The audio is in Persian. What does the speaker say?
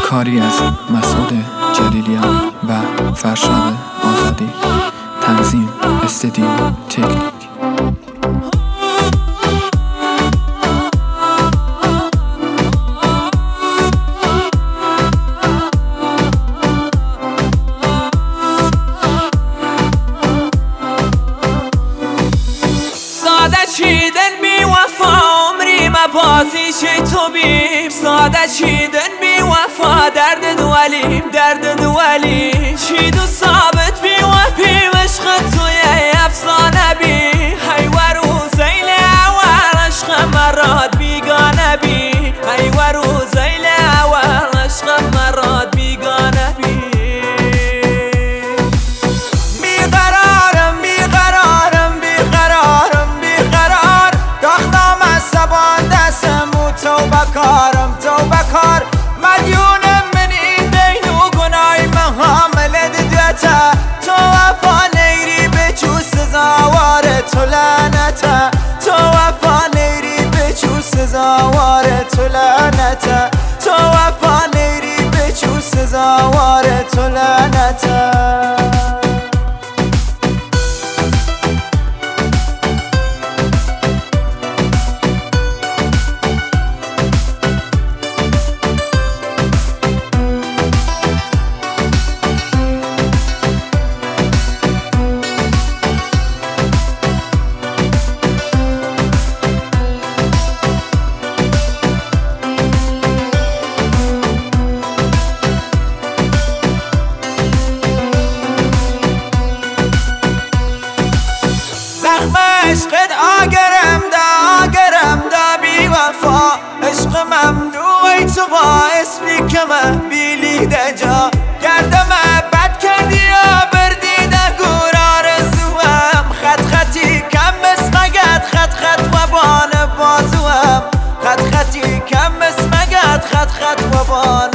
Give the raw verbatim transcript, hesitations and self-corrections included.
کاری از مسعود جلیلیان و فرشاد آزادی. تنظیم استدیو تکنیک. ساده چیدن بی وفا عمری مبازی چی تو بیم. ساده چیدن بی وفا درد دوالیم درد دوالیم. چید و ثابت بی وفی عشق توی افسانه بی. هی ورو زیل اول عشق مراد بیگانه بی. هی ورو زیل اول عشق مراد بیگانه بی. توبکارم توبکار مدیونم من این دین و گناهی من حامل دیدتا. تو وفا نیری به چو سزاوار تو لعنتا. تو وفا نیری به چو سزاوار تو لعنتا. تو وفا نیری به چو سزاوار تو لعنتا. زخم عشقت آگرم دا آگرم دا بی وفا. عشق ممنوعی تو باعث بی که من بیلی دجا. گردم بد کردی یا بردی دا گور آرزوام. خط خطی کم اسمگت خط خط و بان بازوام. خط خطی کم اسمگت خط خط و بان